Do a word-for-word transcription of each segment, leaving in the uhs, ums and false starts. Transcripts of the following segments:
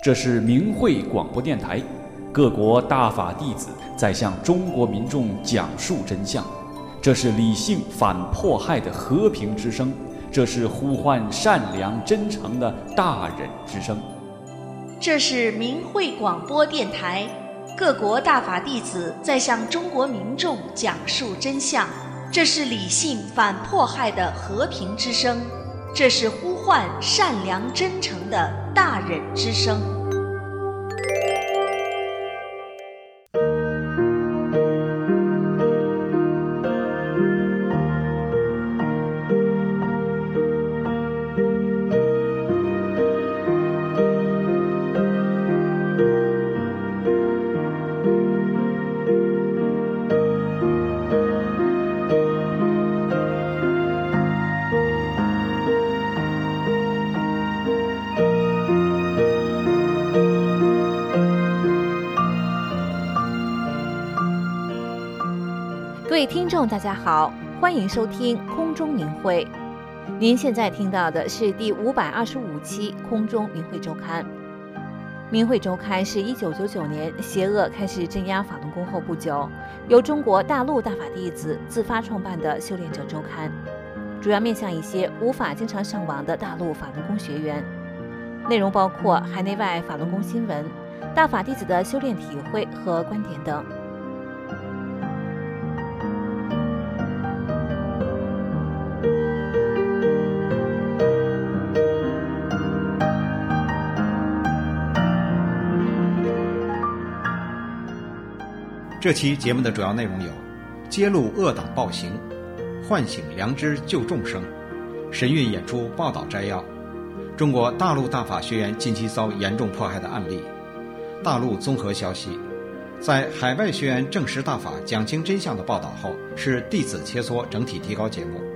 这是明慧广播电台，各国大法弟子在向中国民众讲述真相。这是理性反迫害的和平之声，这是呼唤善良真诚的大忍之声。 这是明慧广播电台，各国大法弟子在向中国民众讲述真相。这是理性反迫害的和平之声，这是呼唤善良真诚的大忍之声。 各位听众大家好，欢迎收听空中明慧。您现在听到的是第五百二十五期空中明慧周刊。明慧周刊是一九九九年邪恶开始镇压法轮功后不久，由中国大陆大法弟子自发创办的修炼者周刊，主要面向一些无法经常上网的大陆法轮功学员，内容包括海内外法轮功新闻、大法弟子的修炼体会和观点等。 这期节目的主要内容有：揭露恶党暴行，唤醒良知救众生，神韵演出报道摘要，中国大陆大法学员近期遭严重迫害的案例，大陆综合消息。在海外学员证实大法讲清真相的报道后，是弟子切磋整体提高节目。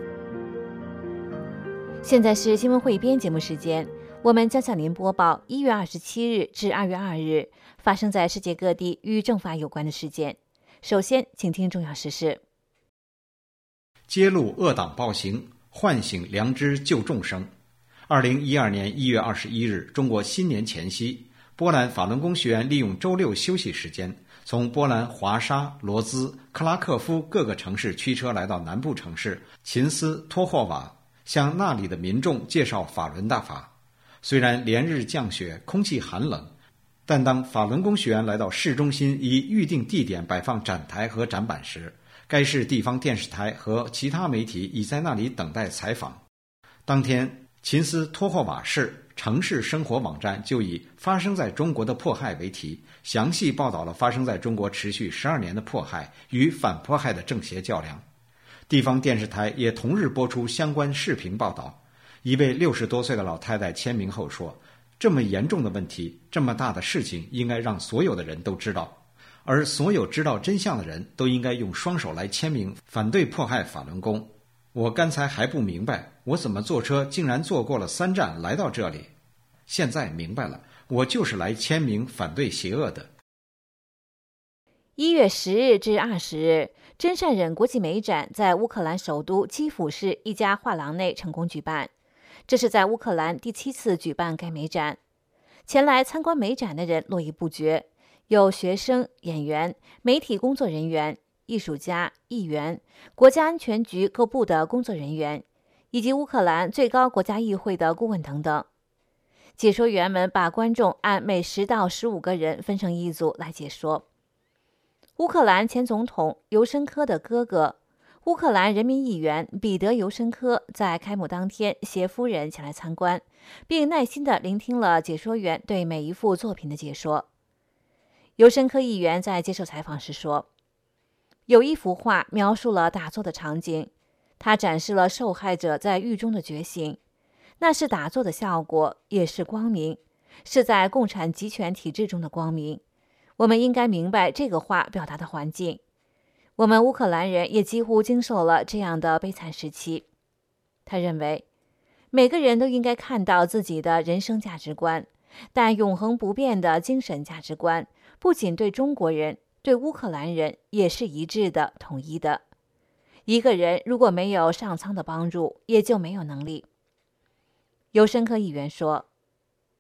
现在是新闻汇编节目时间，我们将向您播报一月二十七日至二月二日发生在世界各地与正法有关的事件。首先，请听重要时事。 揭露恶党暴行，唤醒良知救众生。二零一二年一月二十一日，中国新年前夕，波兰法轮功学员利用周六休息时间，从波兰华沙、罗兹、克拉克夫各个城市驱车来到南部城市琴斯托霍瓦，向那里的民众介绍法轮大法。虽然连日降雪，空气寒冷，但当法轮功学员来到市中心以预定地点摆放展台和展板时，该市地方电视台和其他媒体已在那里等待采访。当天，琴斯托霍瓦市城市生活网站就以发生在中国的迫害为题，详细报道了发生在中国持续十二年的迫害与反迫害的正邪较量。地方电视台也同日播出相关视频报道。一位六十多岁的老太太签名后说，这么严重的问题，这么大的事情，应该让所有的人都知道，而所有知道真相的人都应该用双手来签名反对迫害法轮功。我刚才还不明白，我怎么坐车竟然坐过了三站来到这里，现在明白了，我就是来签名反对邪恶的。 一月十日至二十日，真善忍国际美展在乌克兰首都基辅市一家画廊内成功举办。这是在乌克兰第七次举办该美展，前来参观美展的人络绎不绝，有学生、演员、媒体工作人员、艺术家、议员、国家安全局各部的工作人员，以及乌克兰最高国家议会的顾问等等。解说员们把观众按每十到十五个人分成一组来解说。乌克兰前总统尤申科的哥哥，乌克兰人民议员彼得·尤申科在开幕当天携夫人前来参观，并耐心地聆听了解说员对每一幅作品的解说。尤申科议员在接受采访时说，有一幅画描述了打坐的场景，它展示了受害者在狱中的觉醒，那是打坐的效果，也是光明，是在共产集权体制中的光明。我们应该明白这个画表达的环境。我们乌克兰人也几乎经受了这样的悲惨时期。他认为，每个人都应该看到自己的人生价值观，但永恒不变的精神价值观，不仅对中国人，对乌克兰人也是一致的、统一的。一个人如果没有上苍的帮助，也就没有能力。尤申科议员说，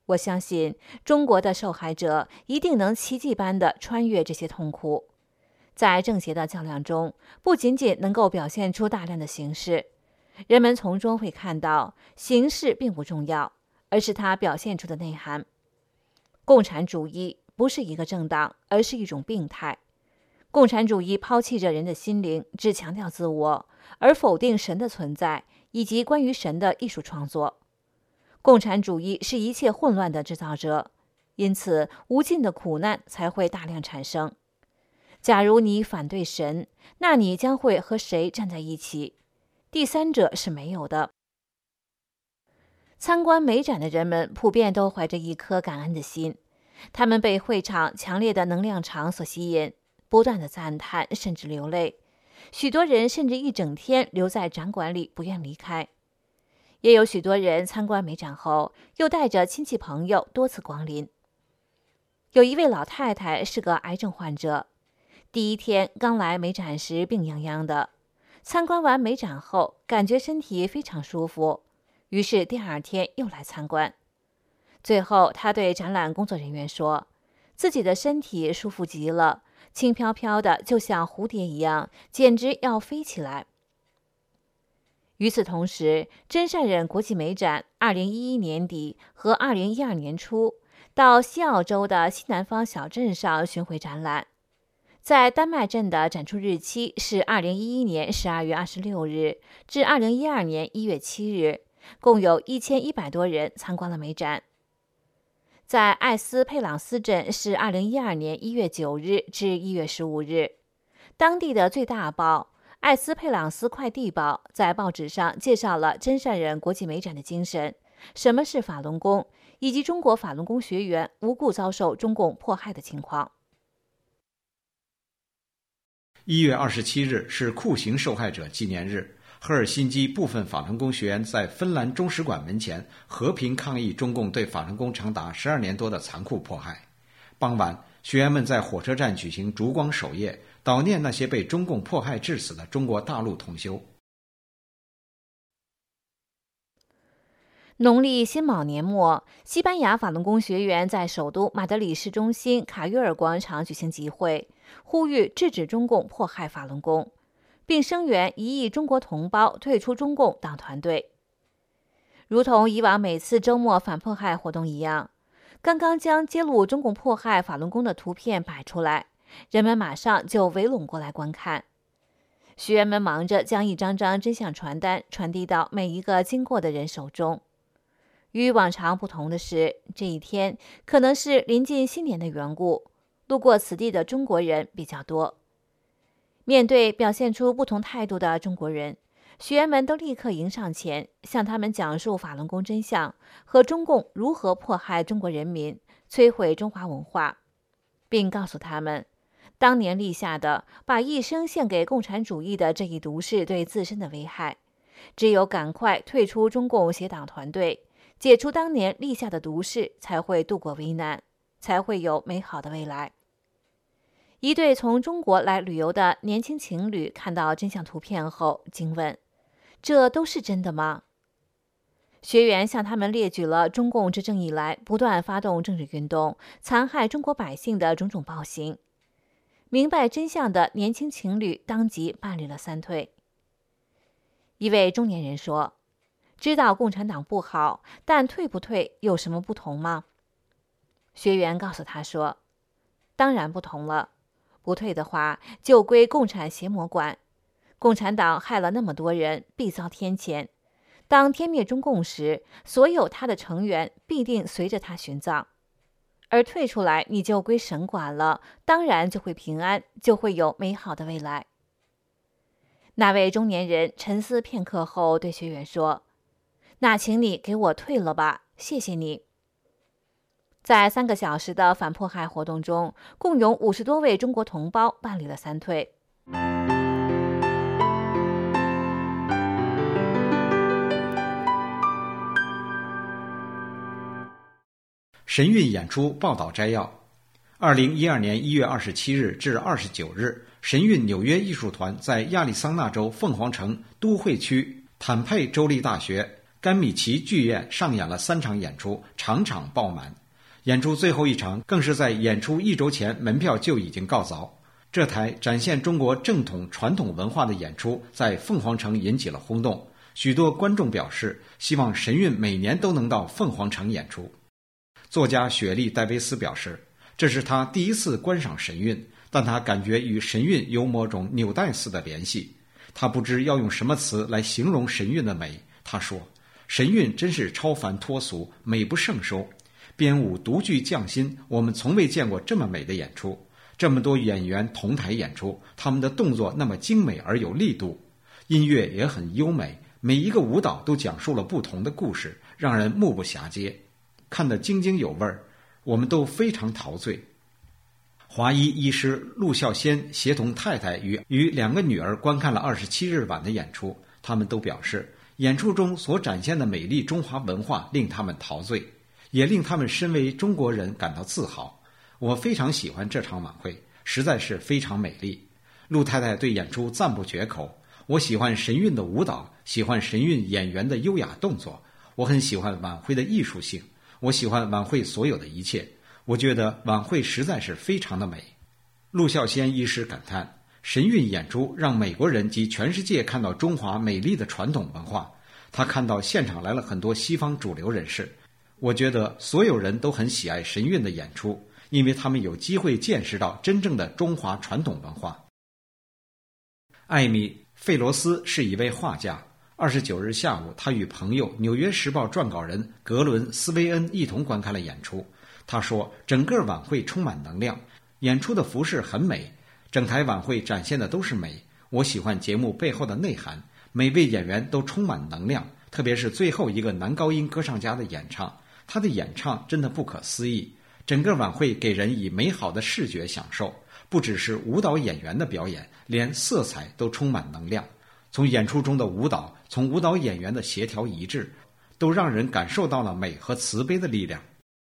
我相信中国的受害者一定能奇迹般地穿越这些痛苦。在正邪的较量中，不仅仅能够表现出大量的形式，人们从中会看到形式并不重要，而是它表现出的内涵。共产主义不是一个政党，而是一种病态。共产主义抛弃着人的心灵，只强调自我，而否定神的存在以及关于神的艺术创作。共产主义是一切混乱的制造者，因此无尽的苦难才会大量产生。假如你反对神，那你将会和谁站在一起？第三者是没有的。参观美展的人们普遍都怀着一颗感恩的心，他们被会场强烈的能量场所吸引，不断的赞叹，甚至流泪。许多人甚至一整天留在展馆里不愿离开。也有许多人参观美展后，又带着亲戚朋友多次光临。有一位老太太是个癌症患者，第一天刚来美展时病怏怏的，参观完美展后感觉身体非常舒服，于是第二天又来参观。最后她对展览工作人员说，自己的身体舒服极了，轻飘飘的，就像蝴蝶一样，简直要飞起来。与此同时，真善忍国际美展二零一一年底和二零一二年初到西澳洲的西南方小镇上巡回展览。在丹麦镇的展出日期是二零一一年十二月二十六日至二零一二年一月七日，共有一千一百多人参观了美展。在艾斯佩朗斯镇是二零一二年一月九日至一月十五日，当地的最大报艾斯佩朗斯快递报在报纸上介绍了真善忍国际美展的精神，什么是法轮功，以及中国法轮功学员无故遭受中共迫害的情况。 一月二十七日是酷刑受害者纪念日，赫尔辛基部分法轮功学员在芬兰中使馆门前和平抗议中共对法轮功长达十二年多的残酷迫害。傍晚，学员们在火车站举行烛光守夜，悼念那些被中共迫害致死的中国大陆同修。 农历辛卯年末，西班牙法轮功学员在首都马德里市中心卡约尔广场举行集会，呼吁制止中共迫害法轮功，并声援一亿中国同胞退出中共党团队。如同以往每次周末反迫害活动一样，刚刚将揭露中共迫害法轮功的图片摆出来，人们马上就围拢过来观看。学员们忙着将一张张真相传单传递到每一个经过的人手中。与往常不同的是，这一天可能是临近新年的缘故，路过此地的中国人比较多。面对表现出不同态度的中国人，学员们都立刻迎上前，向他们讲述法轮功真相和中共如何迫害中国人民，摧毁中华文化，并告诉他们，当年立下的把一生献给共产主义的这一毒誓对自身的危害，只有赶快退出中共邪党团队，解除当年立下的毒誓，才会度过危难，才会有美好的未来。一对从中国来旅游的年轻情侣看到真相图片后惊问，这都是真的吗？学员向他们列举了中共执政以来不断发动政治运动，残害中国百姓的种种暴行。明白真相的年轻情侣当即办理了三退。一位中年人说，知道共产党不好，但退不退有什么不同吗？学员告诉他说，当然不同了，不退的话就归共产邪魔管，共产党害了那么多人，必遭天谴，当天灭中共时，所有他的成员必定随着他殉葬，而退出来你就归神管了，当然就会平安，就会有美好的未来。那位中年人沉思片刻后对学员说，那请你给我退了吧，谢谢你。在三个小时的反迫害活动中，共有五十多位中国同胞办理了三退。 神韵演出报道摘要：二零一二年一月二十七日至二十九日，神韵纽约艺术团在亚利桑那州凤凰城都会区坦佩州立大学甘米奇剧院上演了三场演出，场场爆满。演出最后一场更是在演出一周前门票就已经告凿。这台展现中国正统传统文化的演出在凤凰城引起了轰动，许多观众表示希望神韵每年都能到凤凰城演出。作家雪莉·戴维斯表示，这是他第一次观赏神韵，但他感觉与神韵有某种纽带似的联系。他不知要用什么词来形容神韵的美。他说，神韵真是超凡脱俗，美不胜收。编舞独具匠心，我们从未见过这么美的演出。这么多演员同台演出，他们的动作那么精美而有力度，音乐也很优美，每一个舞蹈都讲述了不同的故事，让人目不暇接，看得津津有味儿，我们都非常陶醉。华裔医师陆孝先协同太太与与两个女儿观看了二十七日晚的演出，他们都表示，演出中所展现的美丽中华文化令他们陶醉，也令他们身为中国人感到自豪。我非常喜欢这场晚会，实在是非常美丽。陆太太对演出赞不绝口。我喜欢神韵的舞蹈，喜欢神韵演员的优雅动作，我很喜欢晚会的艺术性，我喜欢晚会所有的一切。我觉得晚会实在是非常的美。陆孝先医师感叹，神韵演出让美国人及全世界看到中华美丽的传统文化。他看到现场来了很多西方主流人士，我觉得所有人都很喜爱神韵的演出，因为他们有机会见识到真正的中华传统文化。艾米·费罗斯是一位画家。二十九日下午，他与朋友《纽约时报》撰稿人格伦·斯威恩一同观看了演出。他说，整个晚会充满能量，演出的服饰很美，整台晚会展现的都是美。我喜欢节目背后的内涵，每位演员都充满能量，特别是最后一个男高音歌唱家的演唱，他的演唱真的不可思议。整个晚会给人以美好的视觉享受，不只是舞蹈演员的表演，连色彩都充满能量。从演出中的舞蹈，从舞蹈演员的协调一致，都让人感受到了美和慈悲的力量。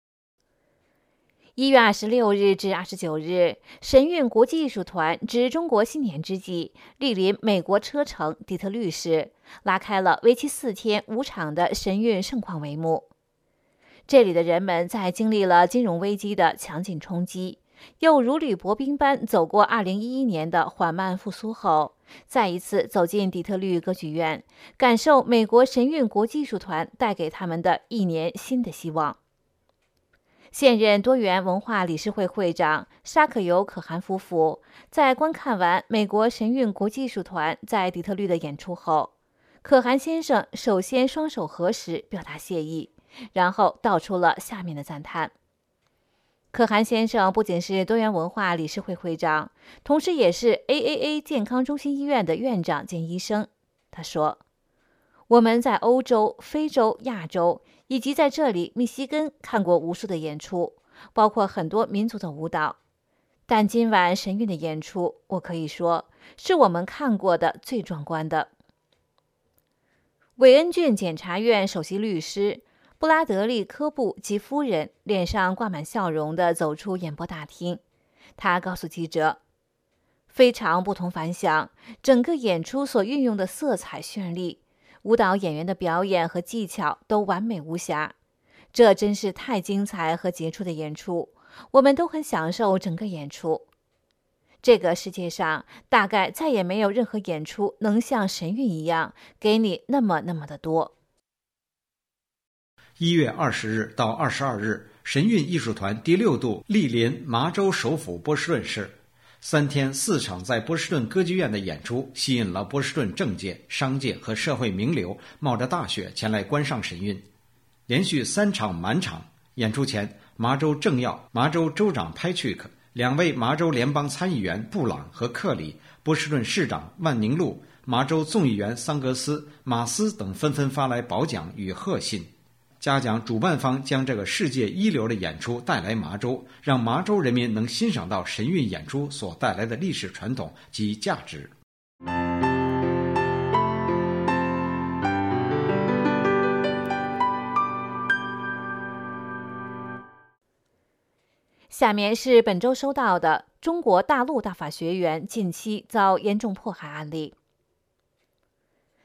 一月二十六日至二十九日，神韵国际艺术团值中国新年之际，莅临美国车城底特律市，拉开了为期四天五场的神韵盛况帷幕。这里的人们在经历了金融危机的强劲冲击，又如履薄冰般走过二零一一年的缓慢复苏后，再一次走进底特律歌剧院，感受美国神韵国际艺术团带给他们的一年新的希望。现任多元文化理事会会长沙可尤可汗夫妇在观看完美国神韵国际艺术团在底特律的演出后，可汗先生首先双手合十表达谢意，然后道出了下面的赞叹。可汗先生不仅是多元文化理事会会长，同时也是 A A A 健康中心医院的院长兼医生。他说，我们在欧洲、非洲、亚洲以及在这里密西根看过无数的演出，包括很多民族的舞蹈，但今晚神韵的演出，我可以说是我们看过的最壮观的。韦恩郡检察院首席律师布拉德利·科布及夫人脸上挂满笑容地走出演播大厅，他告诉记者，非常不同凡响，整个演出所运用的色彩绚丽，舞蹈演员的表演和技巧都完美无瑕，这真是太精彩和杰出的演出，我们都很享受整个演出。这个世界上大概再也没有任何演出能像神韵一样给你那么那么的多。 一月二十日到二十二日，神韵艺术团第六度莅临麻州首府波士顿市。三天四场在波士顿歌剧院的演出，吸引了波士顿政界、商界和社会名流冒着大雪前来观赏神韵。连续三场满场。演出前，麻州政要、麻州州长派屈克、两位麻州联邦参议员布朗和克里、波士顿市长万宁路、麻州众议员桑格斯、马斯等纷纷发来褒奖与贺信，嘉奖主办方将这个世界一流的演出带来麻州，让麻州人民能欣赏到神韵演出所带来的历史传统及价值。 下面是本周收到的中国大陆大法学院近期遭严重迫害案例。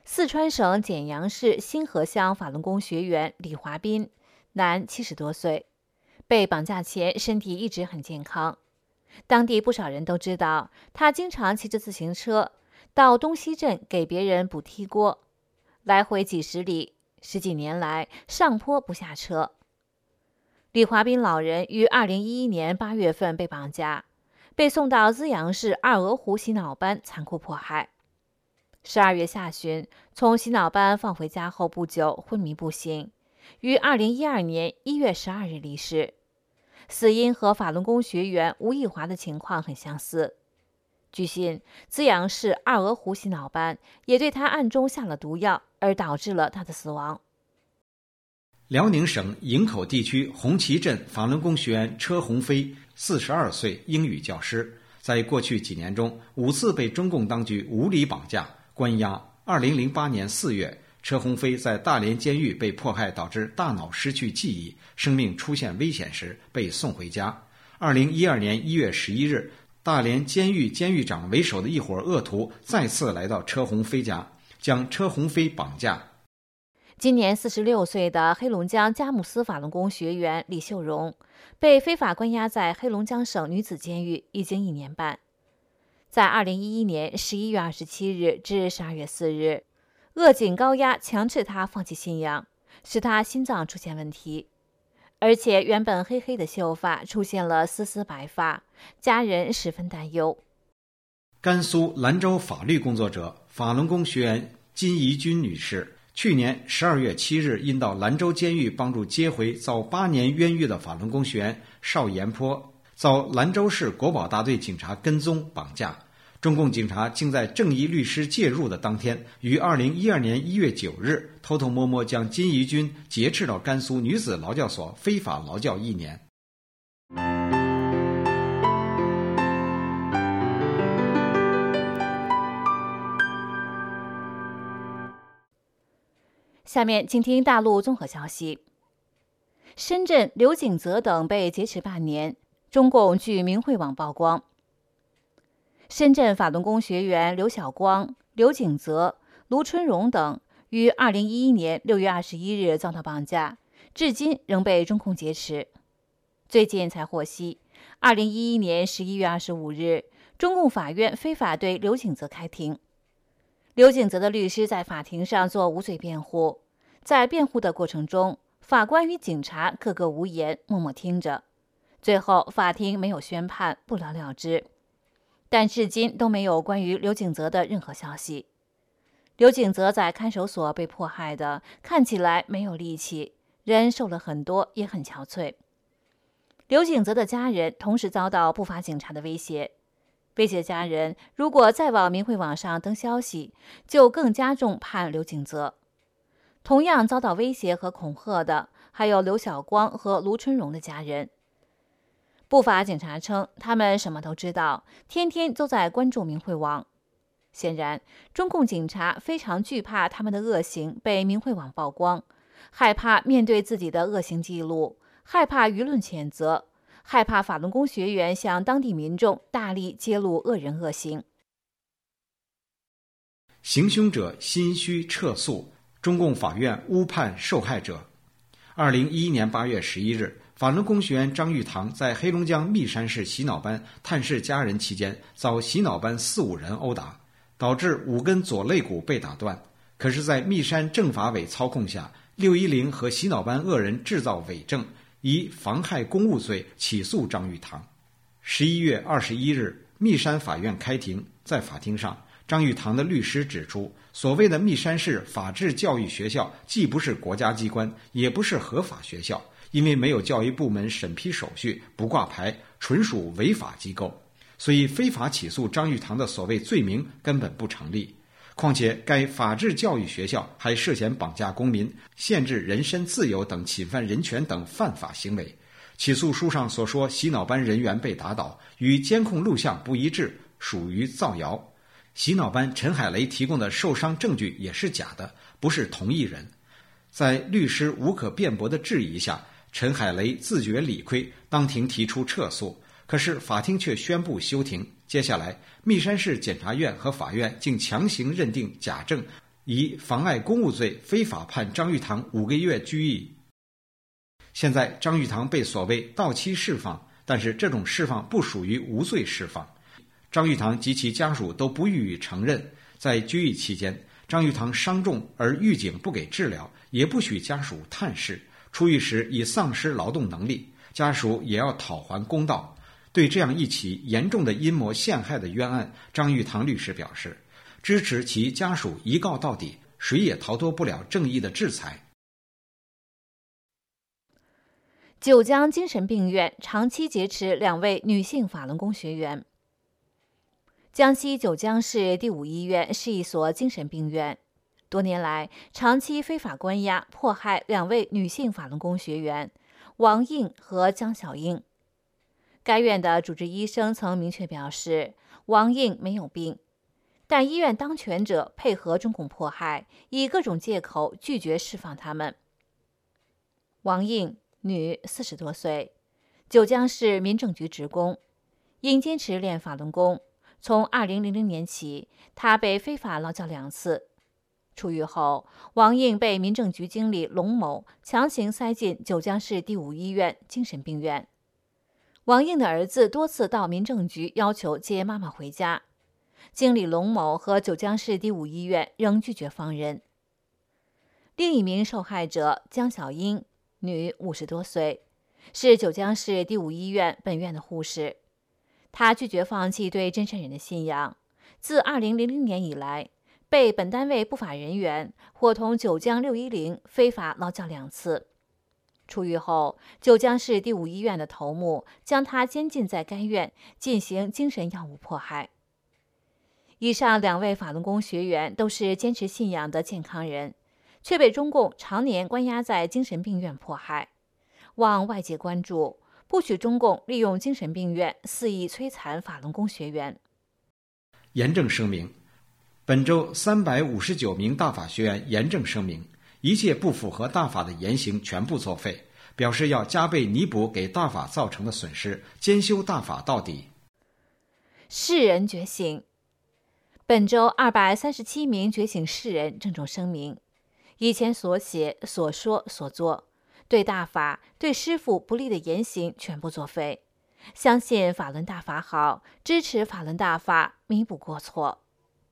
四川省简阳市新河乡法轮功学员李华斌，男，七十多岁，被绑架前身体一直很健康。当地不少人都知道，他经常骑着自行车到东西镇给别人补踢锅，来回几十里，十几年来上坡不下车。李华斌老人于二零一一年八月份被绑架，被送到资阳市二鹅湖洗脑班残酷迫害。十二月下旬，从洗脑班放回家后不久昏迷不醒，于二零一二年一月十二日离世。死因和法轮功学员吴义华的情况很相似。据悉，资阳市二鹅湖洗脑班也对他暗中下了毒药，而导致了他的死亡。 辽宁省营口地区红旗镇法轮功学员车鸿飞，四十二岁，英语教师，在过去几年中五次被中共当局无理绑架、关押。二零零八年四月，车鸿飞在大连监狱被迫害导致大脑失去记忆，生命出现危险时被送回家。二零一二年一月十一日，大连监狱监狱长为首的一伙恶徒再次来到车鸿飞家，将车鸿飞绑架。 今年四十六岁的黑龙江佳木斯法轮功学员李秀荣被非法关押在黑龙江省女子监狱已经一年半。在二零一一年十一月二十七日至十二月四日，扼颈高压强制他放弃信仰，使他心脏出现问题，而且原本黑黑的秀发出现了丝丝白发，家人十分担忧。 甘肃兰州法律工作者、法轮功学员金怡君女士，去年十二月七日因到兰州监狱帮助接回遭八年冤狱的法轮功学员邵延坡，遭兰州市国保大队警察跟踪绑架。中共警察竟在正义律师介入的当天，于二零一二年一月九日偷偷摸摸将金怡君劫持到甘肃女子劳教所非法劳教一年。 下面请听大陆综合消息。深圳刘景泽等被劫持半年，中共据明慧网曝光。深圳法轮功学员刘晓光、刘景泽、卢春荣等于二零一一年六月二十一日遭到绑架，至今仍被中共劫持。最近才获悉，二零一一年十一月二十五日，中共法院非法对刘景泽开庭。刘景泽的律师在法庭上做无罪辩护，在辩护的过程中，法官与警察个个无言，默默听着。最后，法庭没有宣判，不了了之。但至今都没有关于刘景泽的任何消息。刘景泽在看守所被迫害的，看起来没有力气，人瘦了很多，也很憔悴。刘景泽的家人同时遭到不法警察的威胁，威胁家人如果再往明慧网上登消息，就更加重判刘景泽。同样遭到威胁和恐吓的还有刘晓光和卢春荣的家人。不法警察称，他们什么都知道，天天都在关注明慧网。显然，中共警察非常惧怕他们的恶行被明慧网曝光，害怕面对自己的恶行记录，害怕舆论谴责，害怕法轮功学员向当地民众大力揭露恶人恶行。 行凶者心虚撤诉，中共法院误判受害者。二零一一年八月十一日，法轮功学员张玉堂在黑龙江密山市洗脑班探视家人期间，遭洗脑班四五人殴打，导致五根左肋骨被打断。可是，在密山政法委操控下，六一零和洗脑班恶人制造伪证，以妨害公务罪起诉张玉堂。十一月二十一日，密山法院开庭，在法庭上，张玉堂的律师指出，所谓的密山市法治教育学校既不是国家机关，也不是合法学校，因为没有教育部门审批手续，不挂牌，纯属违法机构，所以非法起诉张玉堂的所谓罪名根本不成立。况且该法治教育学校还涉嫌绑架公民、限制人身自由等侵犯人权等犯法行为。起诉书上所说洗脑班人员被打倒，与监控录像不一致，属于造谣。洗脑班陈海雷提供的受伤证据也是假的，不是同一人。在律师无可辩驳的质疑下，陈海雷自觉理亏，当庭提出撤诉。可是法庭却宣布休庭。接下来，密山市检察院和法院竟强行认定假证， 以妨碍公务罪非法判张玉堂五个月拘役。现在张玉堂被所谓到期释放，但是这种释放不属于无罪释放。张玉堂及其家属都不予以承认。在拘役期间，张玉堂伤重而狱警不给治疗，也不许家属探视。出狱时已丧失劳动能力，家属也要讨还公道。对这样一起严重的阴谋陷害的冤案，张玉堂律师表示，支持其家属一告到底，谁也逃脱不了正义的制裁。 九江精神病院长期劫持两位女性法轮功学员。江西九江市第五医院是一所精神病院，多年来长期非法关押迫害两位女性法轮功学员王映和江小英。该院的主治医生曾明确表示，王映没有病，但医院当权者配合中共迫害，以各种借口拒绝释放他们。王映，女，四十多岁，九江市民政局职工，因坚持练法轮功，从二零零零年起，她被非法劳教两次。出狱后，王映被民政局经理龙某强行塞进九江市第五医院精神病院。王映的儿子多次到民政局要求接妈妈回家，经理龙某和九江市第五医院仍拒绝放人。另一名受害者江小英，女，五十多岁，是九江市第五医院本院的护士。她拒绝放弃对真善人的信仰，自二零零零年以来，被本单位不法人员伙同九江六一零非法劳教两次。出狱后，九江市第五医院的头目将她监禁在该院，进行精神药物迫害。以上两位法轮功学员都是坚持信仰的健康人，却被中共常年关押在精神病院迫害。望外界关注，不许中共利用精神病院肆意摧残法轮功学员。 严正声明：本周三百五十九名大法学员严正声明，一切不符合大法的言行全部作废，表示要加倍弥补给大法造成的损失，兼修大法到底。 世人觉醒。本周二百三十七名觉醒世人郑重声明，以前所写、所说、所做，对大法、对师父不利的言行全部作废，相信法轮大法好，支持法轮大法，弥补过错。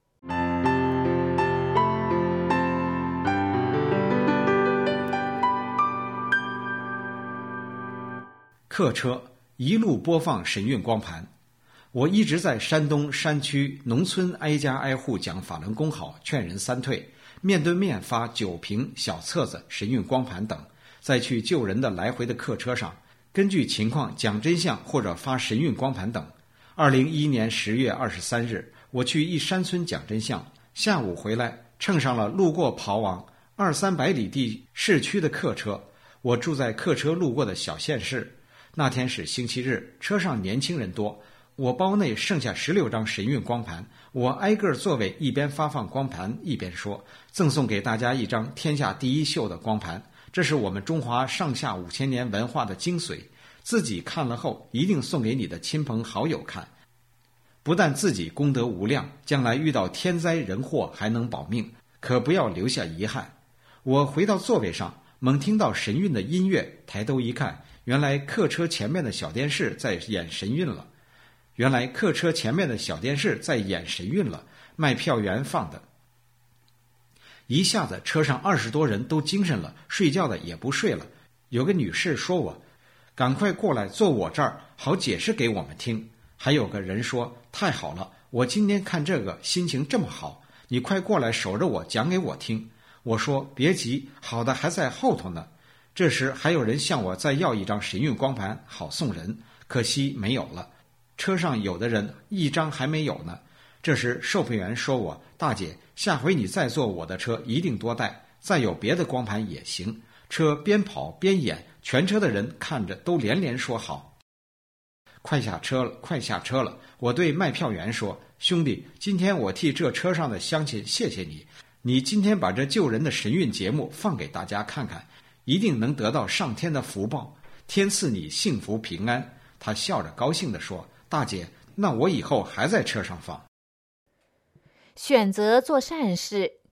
客车一路播放神韵光盘。我一直在山东山区农村挨家挨户讲法轮功好，劝人三退，面对面发酒瓶、小册子、神韵光盘等，再去救人的来回的客车上，根据情况讲真相或者发神韵光盘等。二零一一年十月二十三日，我去一山村讲真相，下午回来乘上了路过跑往二三百里地市区的客车。我住在客车路过的小县市，那天是星期日，车上年轻人多。我包内剩下十六张神韵光盘，我挨个座位一边发放光盘一边说，赠送给大家一张天下第一秀的光盘，这是我们中华上下五千年文化的精髓，自己看了后一定送给你的亲朋好友看，不但自己功德无量，将来遇到天灾人祸还能保命，可不要留下遗憾。我回到座位上，猛听到神韵的音乐，抬头一看，原来客车前面的小电视在演神韵了。原来客车前面的小电视在演神韵了，卖票员放的。一下子车上二十多人都精神了，睡觉的也不睡了。有个女士说我，赶快过来坐我这儿，好解释给我们听。还有个人说，太好了，我今天看这个心情这么好，你快过来守着我讲给我听。我说别急，好的还在后头呢。这时还有人向我再要一张神韵光盘，好送人，可惜没有了。车上有的人一张还没有呢。这时售票员说我，大姐，下回你再坐我的车一定多带，再有别的光盘也行。车边跑边演，全车的人看着都连连说好。快下车了，快下车了。我对卖票员说，兄弟，今天我替这车上的乡亲谢谢你，你今天把这救人的神韵节目放给大家看看，一定能得到上天的福报，天赐你幸福平安。他笑着高兴地说，大姐，那我以后还在车上放。 选择做善事，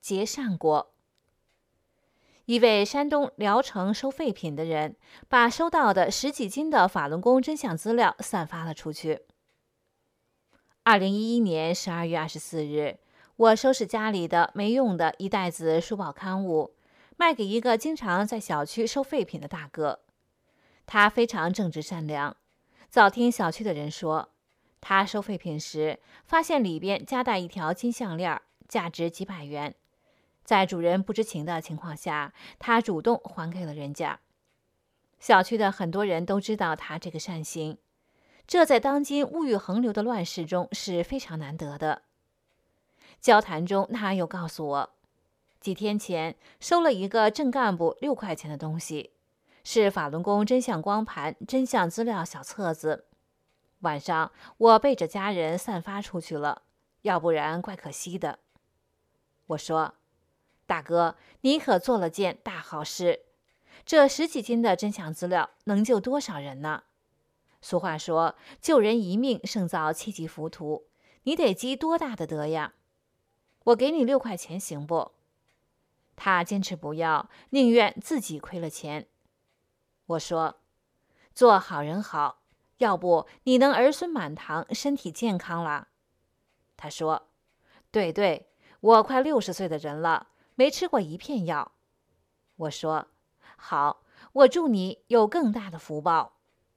结善果。一位山东聊城收废品的人，把收到的十几斤的法轮功真相资料散发了出去。二零一一年十二月二十四日，我收拾家里的没用的一袋子书报刊物，卖给一个经常在小区收废品的大哥。他非常正直善良，早听小区的人说，他收废品时发现里边夹带一条金项链，价值几百元。在主人不知情的情况下，他主动还给了人家。小区的很多人都知道他这个善行，这在当今物欲横流的乱世中是非常难得的。交谈中，他又告诉我，几天前收了一个镇干部六块钱的东西，是法轮功真相光盘真相资料小册子。晚上我背着家人散发出去了，要不然怪可惜的。我说，大哥，你可做了件大好事，这十几斤的真相资料能救多少人呢？俗话说，救人一命胜造七级浮屠，你得积多大的德呀？我给你六块钱行不？他坚持不要，宁愿自己亏了钱。我说，做好人好，要不你能儿孙满堂，身体健康啦？他说，对对，我快六十岁的人了，没吃过一片药。我说，好，我祝你有更大的福报。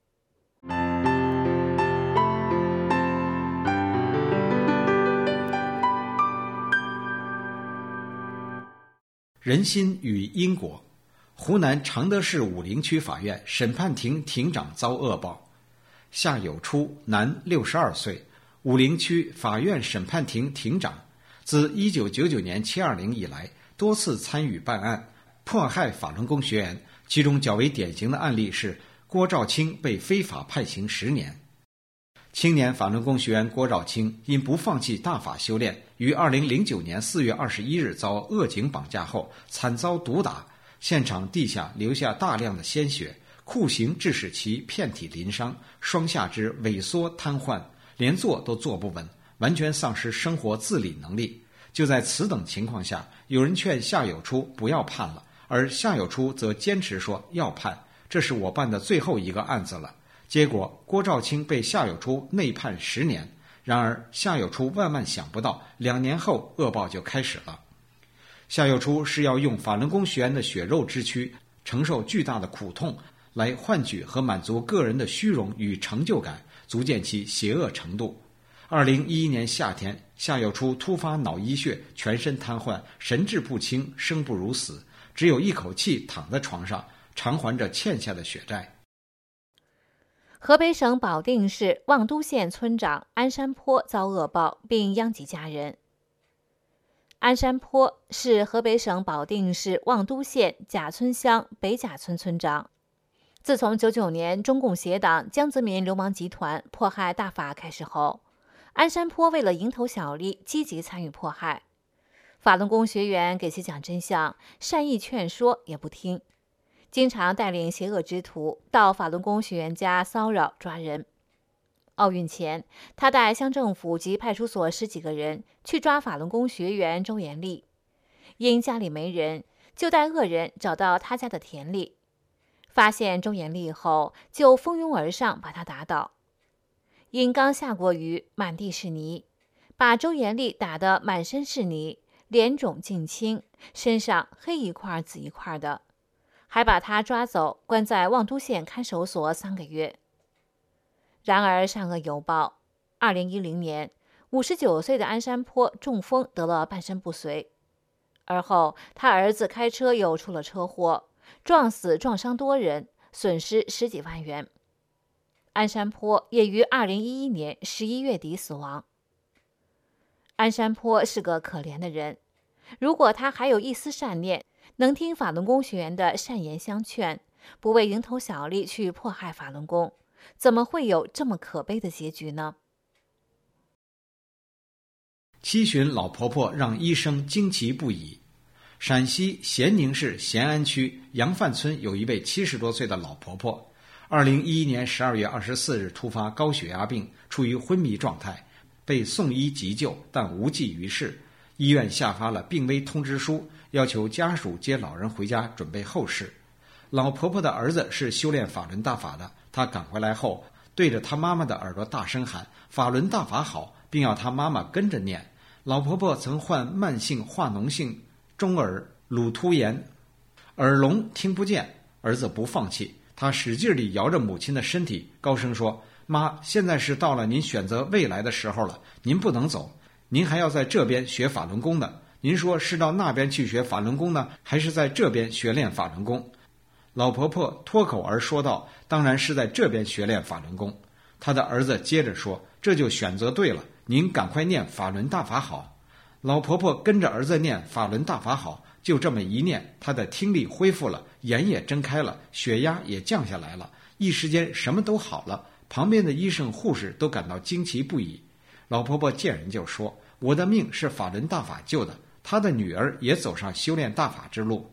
人心与因果。湖南常德市武陵区法院审判庭庭长遭恶报。夏有初，男，六十二岁，武陵区法院审判庭庭长，自一九九九年七二零以来，多次参与办案，迫害法轮功学员。其中较为典型的案例是郭兆清被非法判刑十年。青年法轮功学员郭兆清因不放弃大法修炼，于二零零九年四月二十一日遭恶警绑架后，惨遭毒打，现场地下留下大量的鲜血，酷刑致使其遍体鳞伤，双下肢萎缩瘫痪，连坐都坐不稳，完全丧失生活自理能力。就在此等情况下，有人劝夏有初不要判了，而夏有初则坚持说要判，这是我办的最后一个案子了。结果郭兆清被夏有初内判十年。然而夏有初万万想不到，两年后恶报就开始了。夏有初是要用法轮功学员的血肉之躯，承受巨大的苦痛，来换取和满足个人的虚荣与成就感，足见其邪恶程度。二零一一年夏天，夏有初突发脑溢血，全身瘫痪，神志不清，生不如死，只有一口气躺在床上，偿还着欠下的血债。 河北省保定市望都县村长安山坡遭恶报，并殃及家人。安山坡是河北省保定市望都县贾村乡北贾村村长。自从九九年中共协党江泽民流氓集团迫害大法开始后，安山坡为了蝇头小利，积极参与迫害。法轮功学员给其讲真相，善意劝说也不听，经常带领邪恶之徒到法轮功学员家骚扰抓人。奥运前，他带乡政府及派出所十几个人去抓法轮功学员周延利，因家里没人，就带恶人找到他家的田里，发现周延利后，就蜂拥而上把他打倒。因刚下过雨，满地是泥，把周延利打得满身是泥，脸肿颈青，身上黑一块紫一块的，还把他抓走，关在望都县看守所三个月。然而善恶有报，二零一零年，五十九岁的安山坡中风得了半身不遂，而后他儿子开车又出了车祸，撞死撞伤多人，损失十几万元。安山坡也于二零一一年十一月底死亡。安山坡是个可怜的人，如果他还有一丝善念，能听法轮功学员的善言相劝，不为蝇头小利去迫害法轮功，怎么会有这么可悲的结局呢？ 七旬老婆婆让医生惊奇不已。陕西咸宁市咸安区杨范村有一位七十多岁的老婆婆，二零一一年十二月二十四日突发高血压病，处于昏迷状态，被送医急救，但无济于事。 医院下发了病危通知书，要求家属接老人回家准备后事。老婆婆的儿子是修炼法轮大法的，他赶回来后对着他妈妈的耳朵大声喊法轮大法好，并要他妈妈跟着念。老婆婆曾患慢性化脓性中耳乳突炎，耳聋听不见，儿子不放弃，他使劲地摇着母亲的身体，高声说，妈，现在是到了您选择未来的时候了，您不能走，您还要在这边学法轮功呢。您说是到那边去学法轮功呢，还是在这边学练法轮功？老婆婆脱口而说道，当然是在这边学练法轮功。他的儿子接着说，这就选择对了，您赶快念法轮大法好。老婆婆跟着儿子念法轮大法好，就这么一念，她的听力恢复了，眼也睁开了，血压也降下来了，一时间什么都好了。旁边的医生护士都感到惊奇不已。老婆婆见人就说，我的命是法轮大法救的，她的女儿也走上修炼大法之路。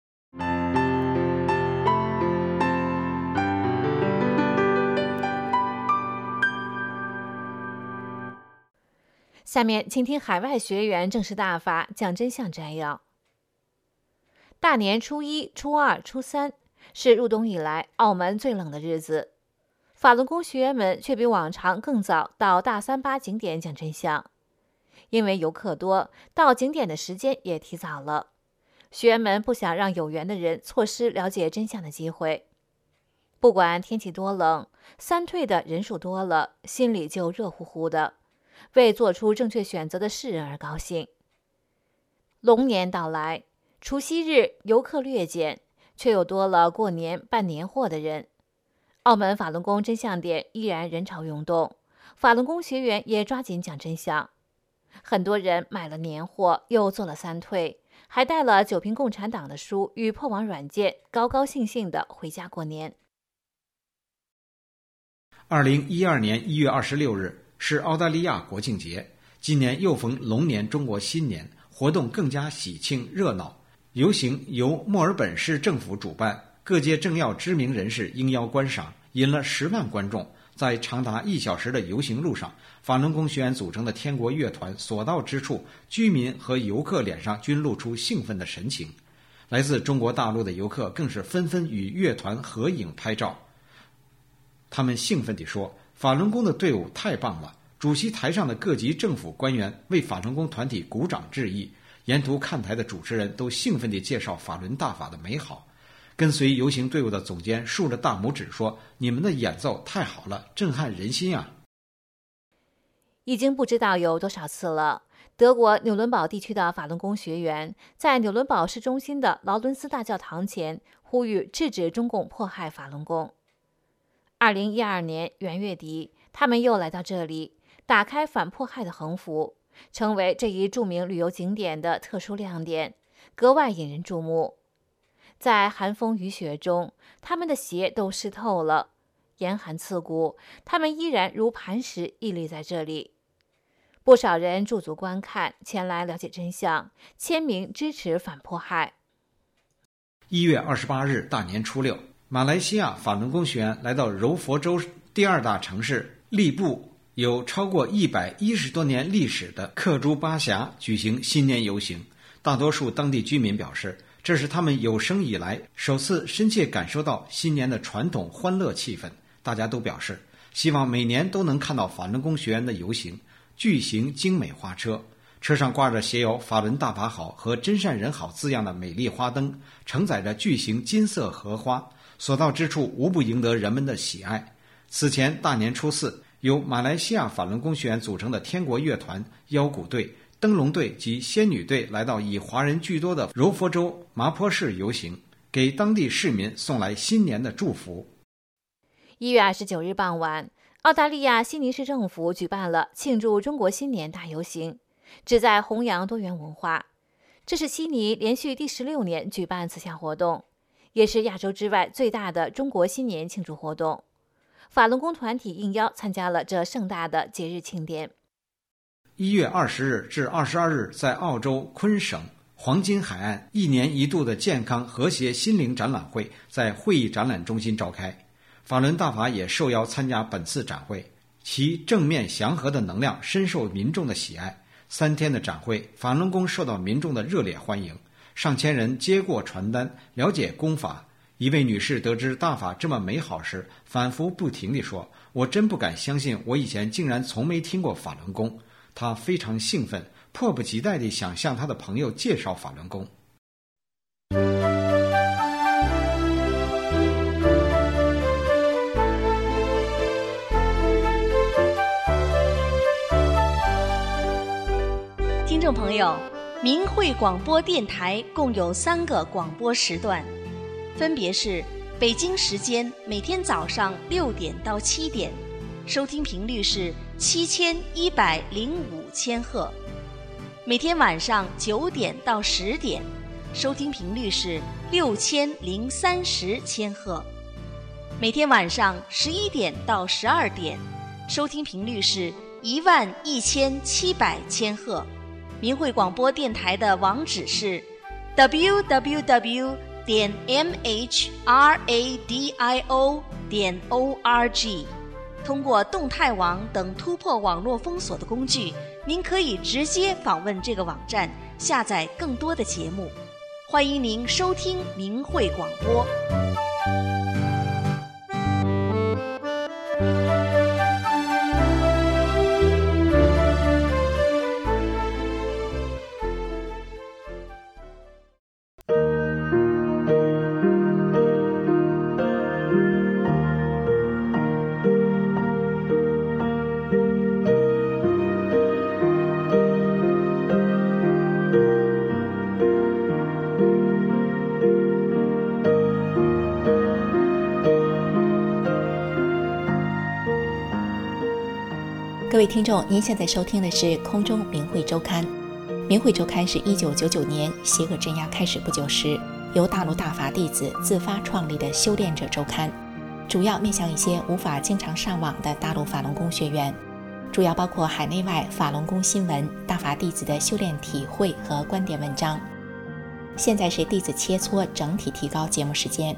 下面请听海外学员正式大法讲真相摘要。大年初一、初二、初三是入冬以来澳门最冷的日子，法轮功学员们却比往常更早到大三巴景点讲真相。因为游客多，到景点的时间也提早了，学员们不想让有缘的人错失了解真相的机会。不管天气多冷，三退的人数多了，心里就热乎乎的，为做出正确选择的世人而高兴。龙年到来，除夕日游客略减，却又多了过年办年货的人。澳门法轮功真相点依然人潮涌动，法轮功学员也抓紧讲真相。很多人买了年货，又做了三退，还带了九瓶共产党的书与破网软件，高高兴兴地回家过年。 二零一二年一月二十六日是澳大利亚国庆节，今年又逢龙年中国新年，活动更加喜庆热闹。游行由墨尔本市政府主办，各界政要知名人士应邀观赏，引了十万观众。在长达一小时的游行路上，法轮功学员组成的天国乐团所到之处，居民和游客脸上均露出兴奋的神情。来自中国大陆的游客更是纷纷与乐团合影拍照。他们兴奋地说，法轮功的队伍太棒了。主席台上的各级政府官员为法轮功团体鼓掌致意，沿途看台的主持人都兴奋地介绍法轮大法的美好。跟随游行队伍的总监竖着大拇指说，你们的演奏太好了，震撼人心啊。 已经不知道有多少次了，德国纽伦堡地区的法轮功学员在纽伦堡市中心的劳伦斯大教堂前呼吁制止中共迫害法轮功。二零一二年元月底，他们又来到这里，打开反迫害的横幅，成为这一著名旅游景点的特殊亮点，格外引人注目。在寒风雨雪中，他们的鞋都湿透了，严寒刺骨，他们依然如磐石屹立在这里。不少人驻足观看，前来了解真相，签名支持反迫害。 一月二十八日大年初六，马来西亚法轮功学员来到柔佛州第二大城市利布，有超过一百一十多年历史的克珠巴峡举行新年游行。大多数当地居民表示，这是他们有生以来首次深切感受到新年的传统欢乐气氛。大家都表示，希望每年都能看到法轮功学员的游行，巨型精美花车，车上挂着写有法轮大法好和真善人好字样的美丽花灯，承载着巨型金色荷花，所到之处无不赢得人们的喜爱。此前大年初四，由马来西亚法轮功学员组成的天国乐团、腰鼓队、灯笼队及仙女队来到以华人居多的柔佛州麻坡市游行，给当地市民送来新年的祝福。 一月二十九日傍晚，澳大利亚悉尼市政府举办了庆祝中国新年大游行，旨在弘扬多元文化。这是悉尼连续第十六年举办此项活动，也是亚洲之外最大的中国新年庆祝活动。法轮功团体应邀参加了这盛大的节日庆典。 一月二十日至二十二日，在澳洲昆省黄金海岸一年一度的健康和谐心灵展览会在会议展览中心召开。法轮大法也受邀参加本次展会，其正面祥和的能量深受民众的喜爱。 三天的展会，法轮功受到民众的热烈欢迎，上千人接过传单，了解功法。一位女士得知大法这么美好时，反复不停地说：“我真不敢相信，我以前竟然从没听过法轮功。”她非常兴奋，迫不及待地想向她的朋友介绍法轮功。 听众朋友，明慧广播电台共有三个广播时段，分别是北京时间每天早上六点到七点，收听频率是七千一百零五千赫；每天晚上九点到十点，收听频率是六千零三十千赫；每天晚上十一点到十二点，收听频率是一万一千七百千赫。明慧广播电台的网址是 double-u double-u double-u 点 m h radio 点 org。通过动态网等突破网络封锁的工具，您可以直接访问这个网站，下载更多的节目。欢迎您收听明慧广播。 各位听众，您现在收听的是空中明慧周刊。明慧周刊是一九九九年邪恶镇压开始不久时，由大陆大法弟子自发创立的修炼者周刊，主要面向一些无法经常上网的大陆法轮功学员，主要包括海内外法轮功新闻、大法弟子的修炼体会和观点文章。现在是弟子切磋整体提高节目时间。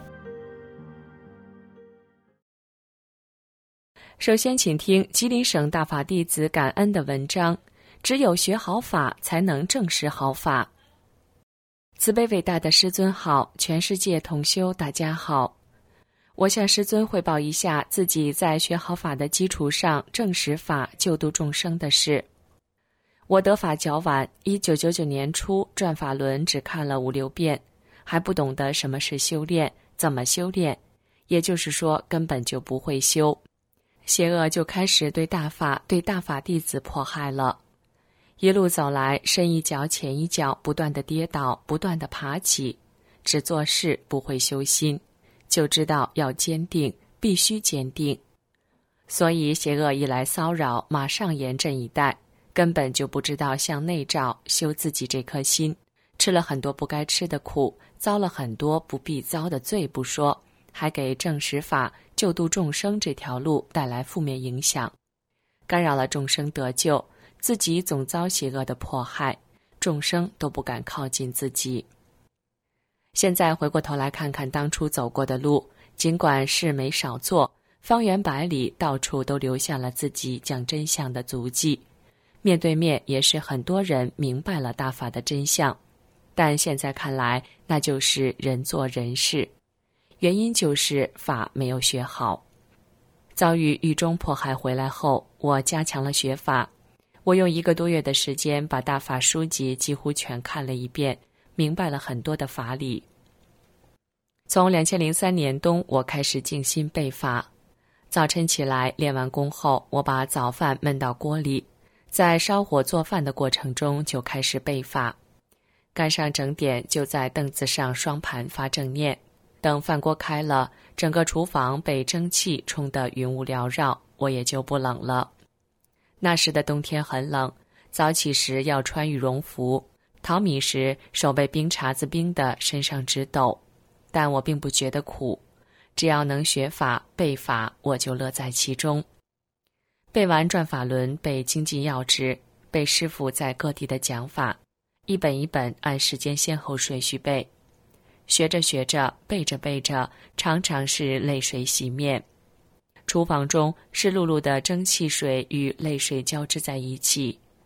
首先请听吉林省大法弟子感恩的文章，只有学好法才能证实好法。慈悲伟大的师尊好，全世界同修大家好。我向师尊汇报一下自己在学好法的基础上证实法救度众生的事。我得法较晚，一九九九年初转法轮只看了五六遍，还不懂得什么是修炼，怎么修炼，也就是说根本就不会修。邪恶就开始对大法、对大法弟子迫害了。一路走来，深一脚浅一脚，不断的跌倒，不断的爬起，只做事不会修心，就知道要坚定，必须坚定。所以邪恶一来骚扰，马上严阵以待，根本就不知道向内照，修自己这颗心，吃了很多不该吃的苦，遭了很多不必遭的罪不说，还给证实法救度众生这条路带来负面影响，干扰了众生得救，自己总遭邪恶的迫害，众生都不敢靠近自己。现在回过头来看看当初走过的路，尽管事没少做，方圆百里到处都留下了自己讲真相的足迹，面对面也是很多人明白了大法的真相，但现在看来那就是人做人事，原因就是法没有学好。遭遇狱中迫害回来后，我加强了学法。我用一个多月的时间把大法书籍几乎全看了一遍，明白了很多的法理。从两千零三年冬，我开始静心背法。早晨起来练完功后，我把早饭焖到锅里，在烧火做饭的过程中就开始背法。赶上整点，就在凳子上双盘发正念。等饭锅开了，整个厨房被蒸汽冲得云雾缭绕，我也就不冷了。那时的冬天很冷，早起时要穿羽绒服，淘米时手被冰碴子冰得身上直抖，但我并不觉得苦，只要能学法背法，我就乐在其中。背完转法轮，背精进要旨，背师父在各地的讲法，一本一本按时间先后顺序背。学着学着，背着背着，常常是泪水洗面。厨房中湿漉漉的蒸汽水与泪水交织在一起，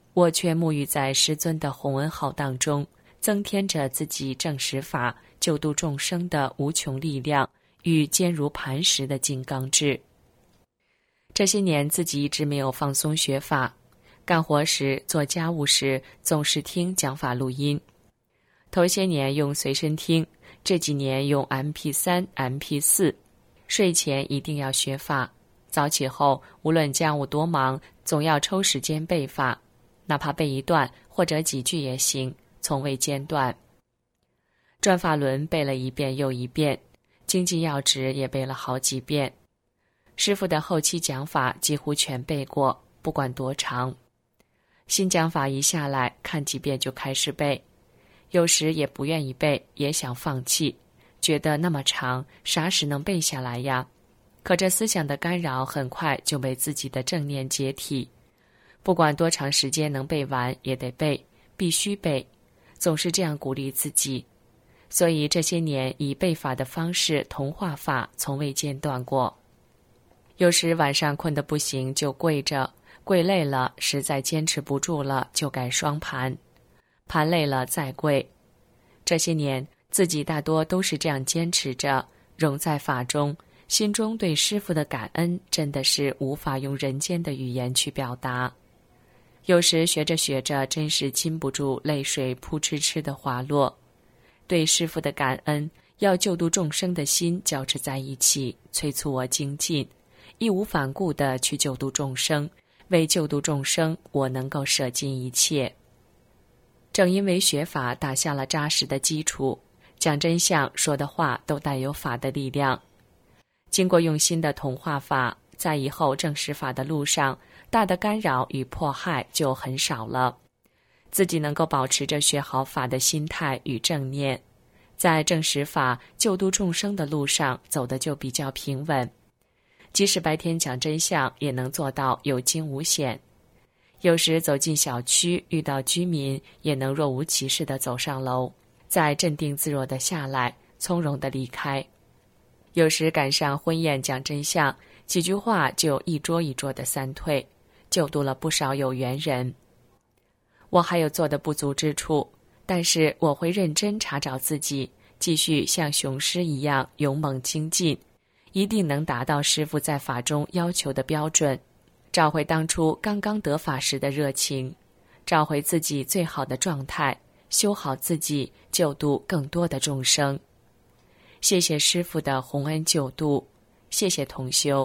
我却沐浴在师尊的洪恩浩荡中，增添着自己证实法、救度众生的无穷力量与坚如磐石的金刚智。这些年自己一直没有放松学法，干活时、做家务时总是听讲法录音。头些年用随身听，这几年用 M P 三、M P 四。睡前一定要学法，早起后无论家务多忙，总要抽时间背法，哪怕背一段或者几句也行，从未间断。转法轮背了一遍又一遍，经济要旨也背了好几遍。师父的后期讲法几乎全背过，不管多长。新讲法一下来，看几遍就开始背，有时也不愿意背，也想放弃，觉得那么长，啥时能背下来呀？可这思想的干扰很快就被自己的正念解体，不管多长时间能背完也得背，必须背，总是这样鼓励自己。所以这些年以背法的方式同化法，从未间断过。有时晚上困得不行就跪着，跪累了实在坚持不住了就改双盘，盘累了再跪。这些年自己大多都是这样坚持着，融在法中，心中对师父的感恩真的是无法用人间的语言去表达。有时学着学着真是禁不住泪水扑哧哧地滑落，对师父的感恩要救度众生的心交织在一起，催促我精进，义无反顾地去救度众生，为救度众生我能够舍尽一切。正因为学法打下了扎实的基础，讲真相说的话都带有法的力量。经过用心的同化法，在以后证实法的路上，大的干扰与迫害就很少了。自己能够保持着学好法的心态与正念，在证实法救度众生的路上走得就比较平稳。即使白天讲真相，也能做到有惊无险。有时走进小区，遇到居民，也能若无其事地走上楼，再镇定自若地下来，从容地离开。有时赶上婚宴讲真相，几句话就一桌一桌的散退，救度了不少有缘人。我还有做的不足之处，但是我会认真查找自己，继续像雄狮一样勇猛精进，一定能达到师父在法中要求的标准，找回当初刚刚得法时的热情，找回自己最好的状态，修好自己，救度更多的众生。谢谢师父的洪恩救度，谢谢同修。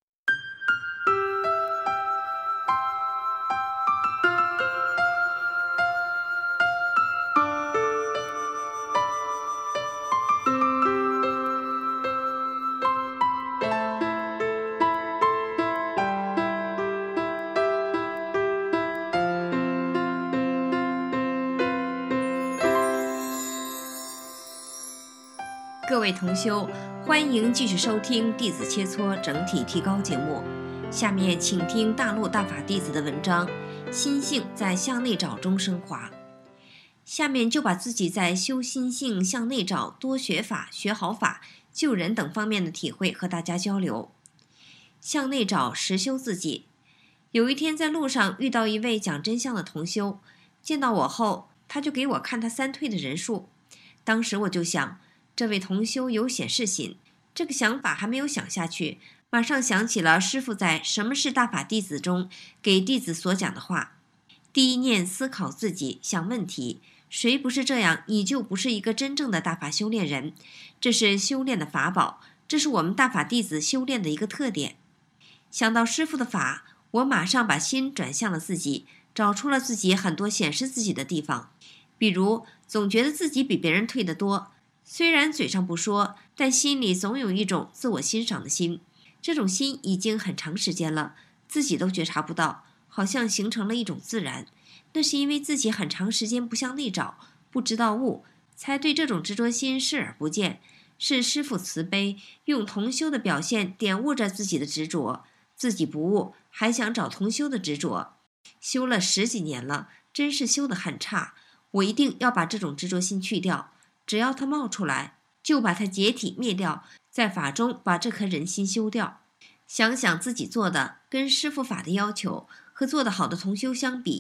各位同修，欢迎继续收听《弟子切磋整体提高》节目。下面请听大陆大法弟子的文章《心性在向内找中升华》。下面就把自己在修心性、向内找、多学法、学好法、救人等方面的体会和大家交流。向内找，实修自己。有一天在路上遇到一位讲真相的同修，见到我后，他就给我看他三退的人数。当时我就想，这位同修有显示心，这个想法还没有想下去，马上想起了师父在《什么是大法弟子》中给弟子所讲的话：第一念思考自己，想问题，谁不是这样，你就不是一个真正的大法修炼人。这是修炼的法宝，这是我们大法弟子修炼的一个特点。想到师父的法，我马上把心转向了自己，找出了自己很多显示自己的地方，比如总觉得自己比别人退得多，虽然嘴上不说，但心里总有一种自我欣赏的心，这种心已经很长时间了，自己都觉察不到，好像形成了一种自然。那是因为自己很长时间不向内找，不知道悟，才对这种执着心视而不见。是师父慈悲，用同修的表现点悟着自己的执着，自己不悟，还想找同修的执着。修了十几年了，真是修得很差，我一定要把这种执着心去掉。只要它冒出来，就把它解体灭掉，在法中把这颗人心修掉。想想自己做的跟师父法的要求和做得好的同修相比，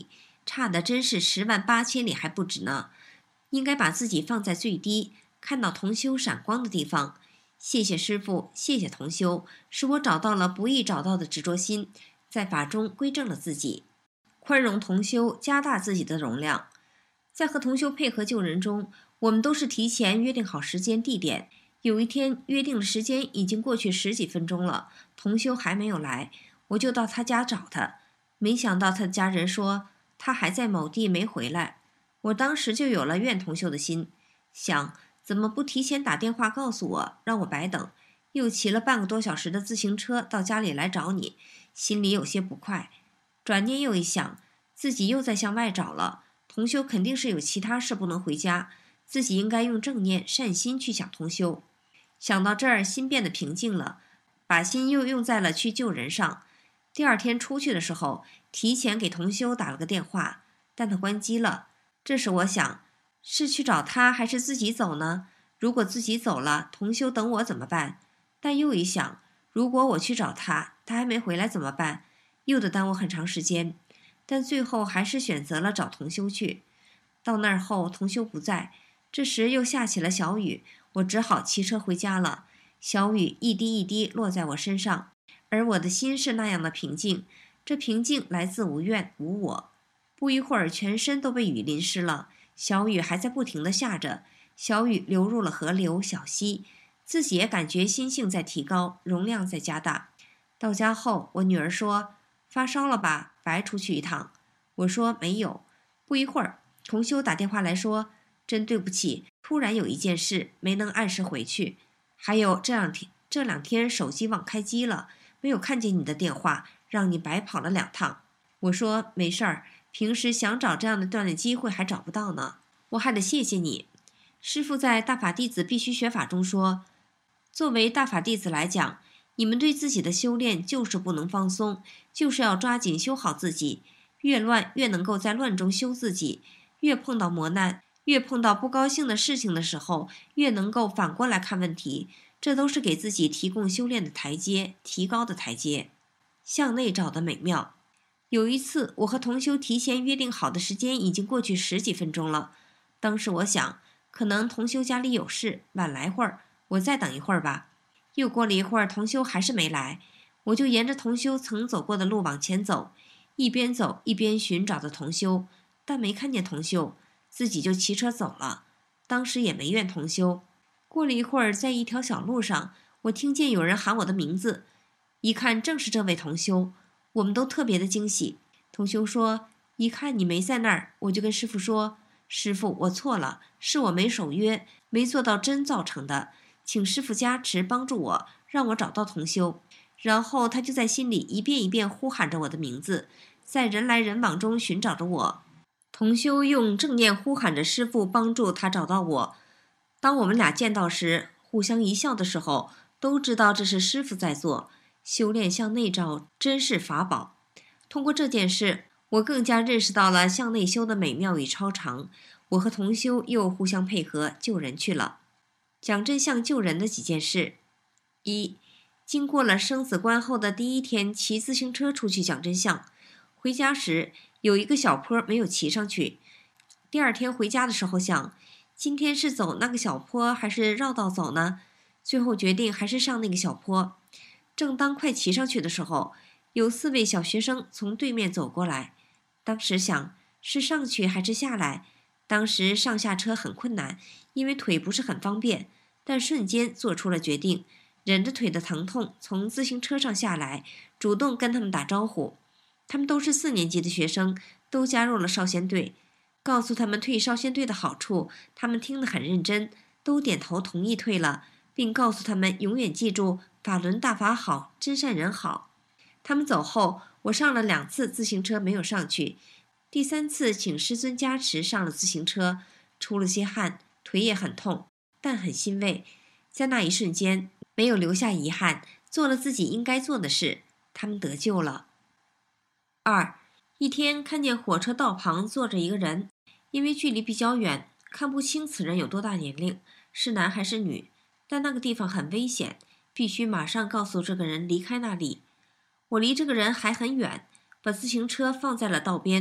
差的真是十万八千里还不止呢。应该把自己放在最低，看到同修闪光的地方。谢谢师父，谢谢同修，使我找到了不易找到的执着心，在法中归正了自己。宽容同修，加大自己的容量。在和同修配合救人中，我们都是提前约定好时间地点。有一天约定的时间已经过去十几分钟了，同修还没有来，我就到他家找他。没想到他的家人说他还在某地没回来。我当时就有了怨同修的心，想怎么不提前打电话告诉我，让我白等，又骑了半个多小时的自行车到家里来找你，心里有些不快。转念又一想，自己又在向外找了，同修肯定是有其他事不能回家，自己应该用正念善心去想同修。想到这儿，心变得平静了，把心又用在了去救人上。第二天出去的时候，提前给同修打了个电话，但他关机了。这时我想，是去找他还是自己走呢？如果自己走了，同修等我怎么办？但又一想，如果我去找他，他还没回来怎么办？又得耽误很长时间。但最后还是选择了找同修去。到那儿后，同修不在，这时又下起了小雨，我只好骑车回家了。小雨一滴一滴落在我身上，而我的心是那样的平静，这平静来自无怨无我。不一会儿，全身都被雨淋湿了，小雨还在不停地下着，小雨流入了河流、小溪，自己也感觉心性在提高，容量在加大。到家后，我女儿说：“发烧了吧？白出去一趟。”我说：“没有。”不一会儿，同修打电话来说：“真对不起，突然有一件事没能按时回去，还有这两天这两天手机忘开机了，没有看见你的电话，让你白跑了两趟。”我说：“没事儿。平时想找这样的锻炼机会还找不到呢，我还得谢谢你。”师父在《大法弟子必须学法》中说，作为大法弟子来讲，你们对自己的修炼就是不能放松，就是要抓紧修好自己，越乱越能够在乱中修自己，越碰到磨难，越碰到不高兴的事情的时候，越能够反过来看问题，这都是给自己提供修炼的台阶，提高的台阶。向内找的美妙。有一次，我和同修提前约定好的时间已经过去十几分钟了。当时我想，可能同修家里有事，晚来会儿，我再等一会儿吧。又过了一会儿，同修还是没来，我就沿着同修曾走过的路往前走，一边走一边寻找着同修，但没看见同修，自己就骑车走了。当时也没怨同修。过了一会儿，在一条小路上，我听见有人喊我的名字，一看正是这位同修。我们都特别的惊喜。同修说：“一看你没在那儿，我就跟师父说，师父，我错了，是我没守约，没做到真造成的，请师父加持帮助我，让我找到同修。”然后他就在心里一遍一遍呼喊着我的名字，在人来人往中寻找着我。同修用正念呼喊着师父帮助他找到我。当我们俩见到时，互相一笑的时候，都知道这是师父在做。修炼向内照真是法宝。通过这件事，我更加认识到了向内修的美妙与超常。我和同修又互相配合救人去了。讲真相救人的几件事：一，经过了生死关后的第一天，骑自行车出去讲真相，回家时有一个小坡没有骑上去。第二天回家的时候想，今天是走那个小坡还是绕道走呢？最后决定还是上那个小坡。正当快骑上去的时候，有四位小学生从对面走过来。当时想，是上去还是下来？当时上下车很困难，因为腿不是很方便，但瞬间做出了决定，忍着腿的疼痛从自行车上下来，主动跟他们打招呼。他们都是四年级的学生，都加入了少先队。告诉他们退少先队的好处，他们听得很认真，都点头同意退了，并告诉他们永远记住法轮大法好，真善人好。他们走后，我上了两次自行车没有上去，第三次请师尊加持上了自行车，出了些汗，腿也很痛，但很欣慰。在那一瞬间，没有留下遗憾，做了自己应该做的事，他们得救了。二，一天看见火车道旁坐着一个人，因为距离比较远，看不清此人有多大年龄，是男还是女，但那个地方很危险，必须马上告诉这个人离开那里。我离这个人还很远，把自行车放在了道边，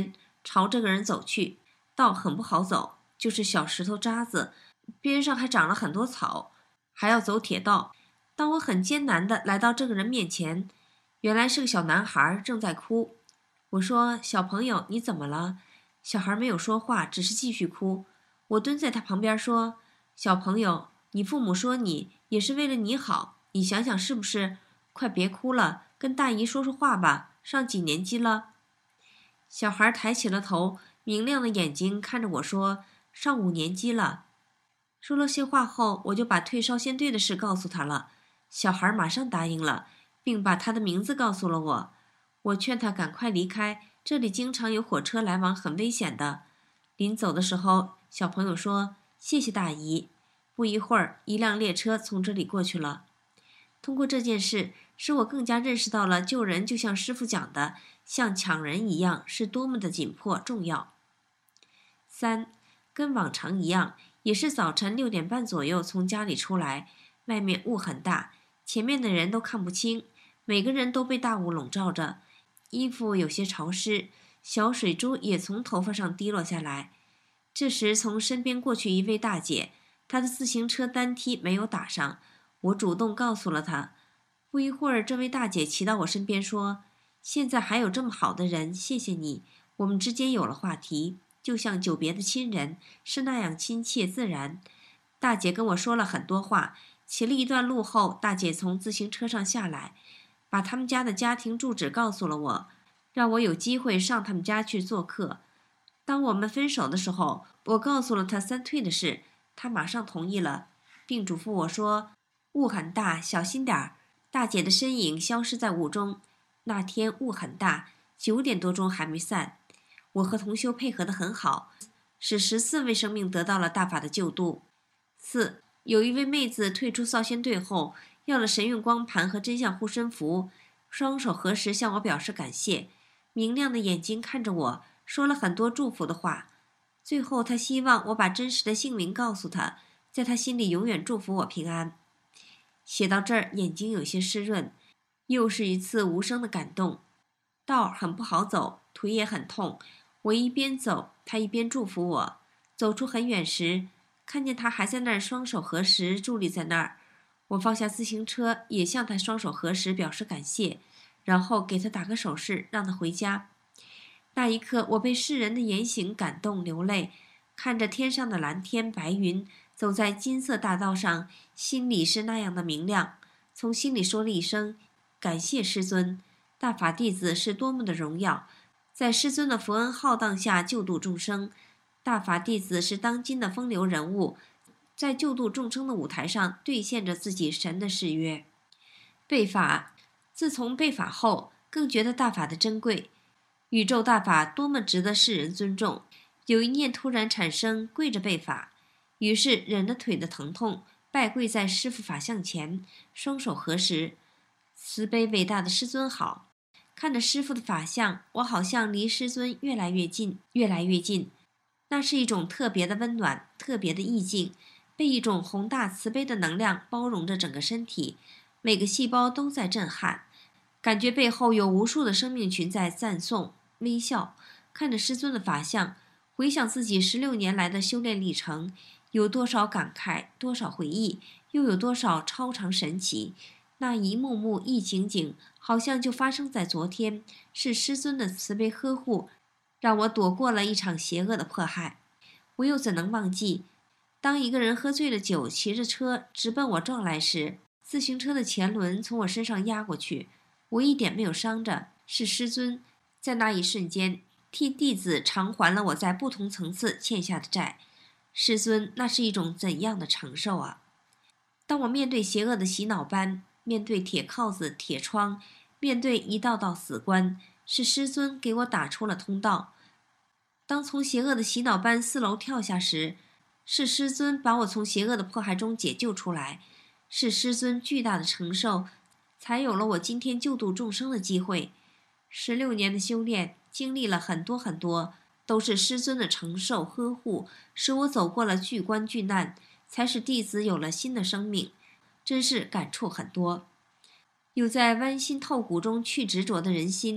朝这个人走去，道很不好走，就是小石头渣子，边上还长了很多草，还要走铁道。当我很艰难地来到这个人面前，原来是个小男孩正在哭。我说：小朋友，你怎么了？小孩没有说话，只是继续哭。我蹲在他旁边说：小朋友，你父母说你也是为了你好，你想想是不是？快别哭了，跟大姨说说话吧，上几年级了？小孩抬起了头，明亮的眼睛看着我说：上五年级了。说了些话后，我就把退少先队的事告诉他了。小孩马上答应了，并把他的名字告诉了我。我劝他赶快离开，这里经常有火车来往，很危险的。临走的时候，小朋友说：谢谢大姨。不一会儿，一辆列车从这里过去了。通过这件事，使我更加认识到了救人就像师父讲的，像抢人一样，是多么的紧迫重要。三，跟往常一样，也是早晨六点半左右从家里出来，外面雾很大，前面的人都看不清，每个人都被大雾笼罩着，衣服有些潮湿，小水珠也从头发上滴落下来。这时从身边过去一位大姐，她的自行车单梯没有打上，我主动告诉了她。不一会儿，这位大姐骑到我身边说：现在还有这么好的人，谢谢你。我们之间有了话题，就像久别的亲人，是那样亲切自然。大姐跟我说了很多话，骑了一段路后，大姐从自行车上下来，把他们家的家庭住址告诉了我，让我有机会上他们家去做客。当我们分手的时候，我告诉了她三退的事，她马上同意了，并嘱咐我说：雾很大，小心点儿。大姐的身影消失在雾中。那天雾很大，九点多钟还没散。我和同修配合得很好，使十四位生命得到了大法的救度。四，有一位妹子退出少先队后，要了神韵光盘和真相护身符，双手合十向我表示感谢，明亮的眼睛看着我，说了很多祝福的话。最后她希望我把真实的姓名告诉她，在她心里永远祝福我平安。写到这儿，眼睛有些湿润，又是一次无声的感动。道很不好走，腿也很痛，我一边走，他一边祝福我。走出很远时，看见他还在那儿双手合十伫立在那儿，我放下自行车，也向他双手合十表示感谢，然后给他打个手势，让他回家。那一刻，我被世人的言行感动流泪，看着天上的蓝天白云，走在金色大道上，心里是那样的明亮。从心里说了一声感谢师尊，大法弟子是多么的荣耀，在师尊的福恩浩荡下救度众生。大法弟子是当今的风流人物，在救度众生的舞台上兑现着自己神的誓约。背法，自从背法后，更觉得大法的珍贵，宇宙大法多么值得世人尊重。有一念突然产生，跪着背法，于是忍着腿的疼痛，拜跪在师父法像前，双手合十。慈悲伟大的师尊好，看着师父的法像，我好像离师尊越来越近，越来越近。那是一种特别的温暖，特别的意境，被一种宏大慈悲的能量包容着整个身体，每个细胞都在震撼，感觉背后有无数的生命群在赞颂、微笑。看着师尊的法像，回想自己十六年来的修炼历程，有多少感慨，多少回忆，又有多少超常神奇。那一幕幕一景景，好像就发生在昨天，是师尊的慈悲呵护，让我躲过了一场邪恶的迫害。我又怎能忘记，当一个人喝醉了酒，骑着车直奔我撞来时，自行车的前轮从我身上压过去，我一点没有伤着，是师尊在那一瞬间替弟子偿还了我在不同层次欠下的债。师尊，那是一种怎样的承受啊！当我面对邪恶的洗脑班，面对铁铐子、铁窗，面对一道道死关，是师尊给我打出了通道。当从邪恶的洗脑班四楼跳下时，是师尊把我从邪恶的迫害中解救出来，是师尊巨大的承受，才有了我今天救度众生的机会。十六年的修炼，经历了很多很多，都是师尊的承受呵护，使我走过了巨关巨难，才使弟子有了新的生命。真是感触很多。有在剜心透骨中去执着的人心，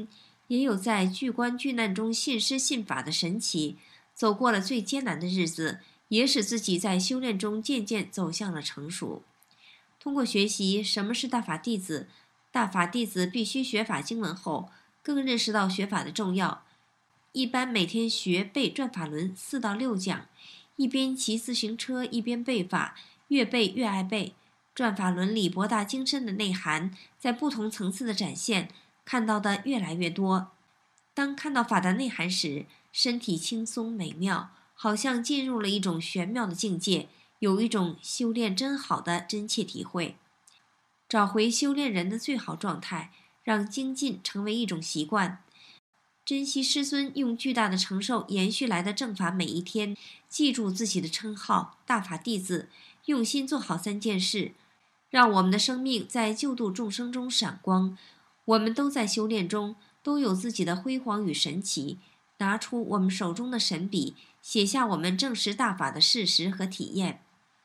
也有在巨关巨难中信师信法的神奇，走过了最艰难的日子，也使自己在修炼中渐渐走向了成熟。通过学习什么是大法弟子，大法弟子必须学法经文后，更认识到学法的重要。一般每天学背转法轮四到六讲，一边骑自行车一边背法，越背越爱背。转法轮里博大精深的内涵，在不同层次的展现，看到的越来越多。当看到法的内涵时，身体轻松美妙，好像进入了一种玄妙的境界，有一种修炼真好的真切体会。找回修炼人的最好状态，让精进成为一种习惯。珍惜师尊用巨大的承受延续来的正法每一天，记住自己的称号大法弟子，用心做好三件事，让我们的生命在救度众生中闪光。我们都在修炼中，都有自己的辉煌与神奇。拿出我们手中的神笔，写下我们证实大法的事实和体验。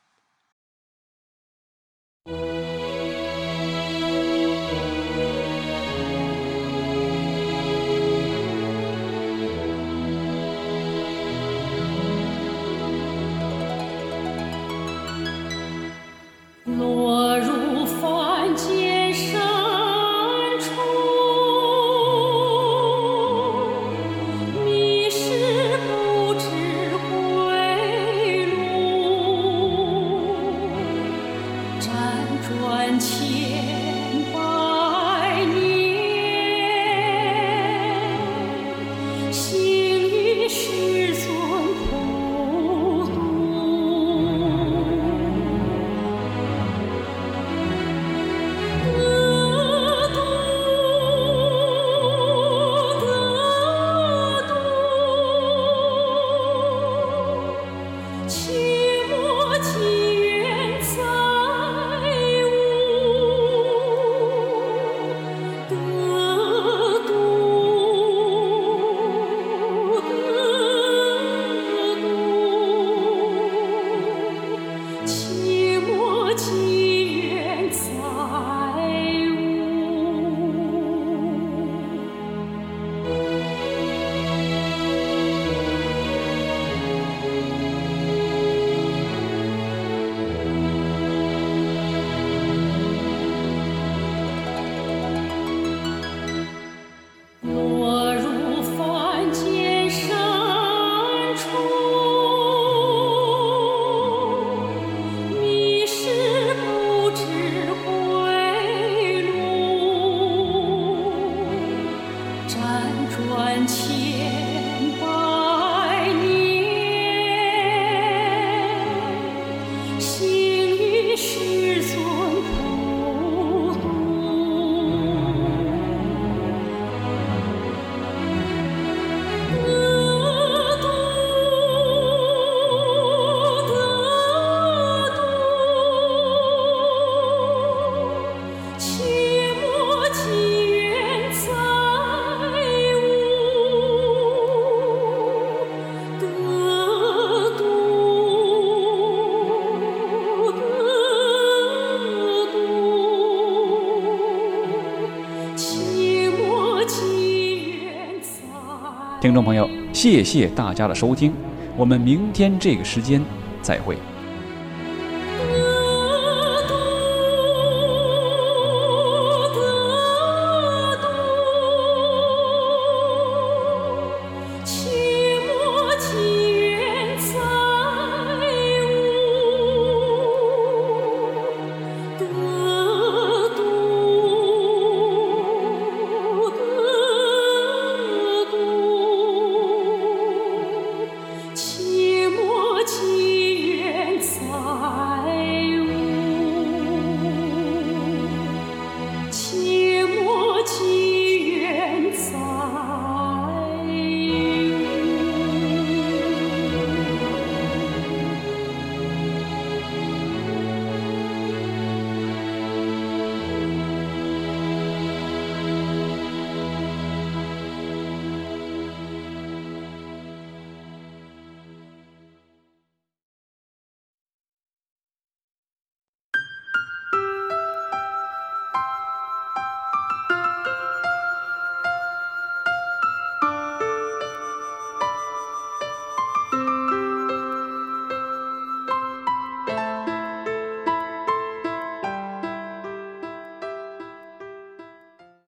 落入凡间深处，迷失不知归路，辗转千百年，行于师尊普渡。 听众朋友，谢谢大家的收听，我们明天这个时间再会。